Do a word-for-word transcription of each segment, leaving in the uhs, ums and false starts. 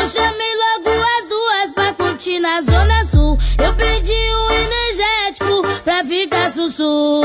Eu chamei logo as duas pra curtir na Zona Sul. Eu pedi um energético pra ficar sussu.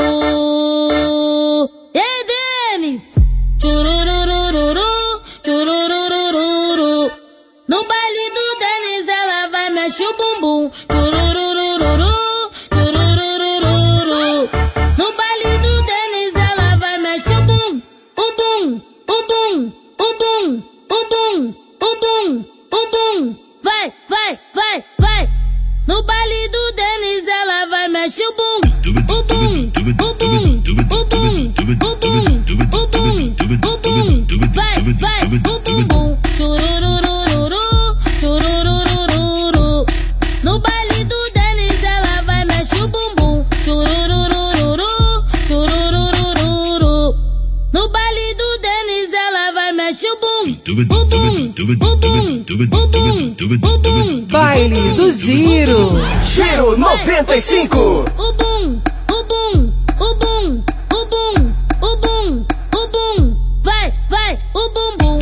E aí, Denis? Tchururururu, tchururururu. No baile do Denis ela vai mexer o bumbum. Tchururururu, tchururururu. No baile do Denis ela vai mexer o bum, o bum, o bum, o bum, o bum, o bum, o bum. Vai, vai, vai, vai. No baile do Denis ela vai mexer o bum, o bum, o bum, o bum, o bum, o bum, o bum. Vai, vai, o bum bum. Chururururu, chururururu. No baile do Denis ela vai mexer o bumbum. Chururururu, chururururu. No baile do Denis ela vai mexer o bum, o bum, o bum, o bum, o bum. Baile do Giro. Giro noventa e cinco. O bum, o bum, o bum, o bum, o bum, o bum. Vai, vai, o bum bum.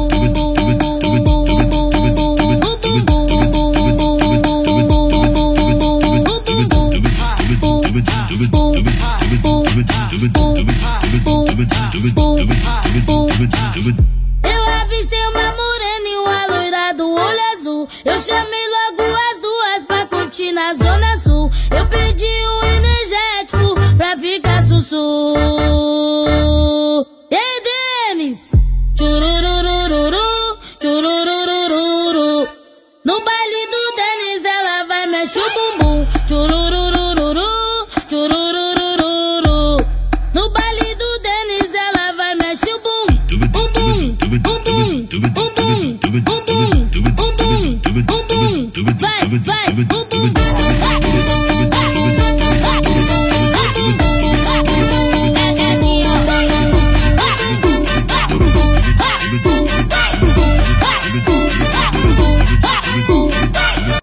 Eu avistei uma morena e uma loira do olho azul. Eu chamei logo as duas pra curtir na Zona Sul. Eu pedi um energético pra ficar sussu. E aí, Denis? Tchururu.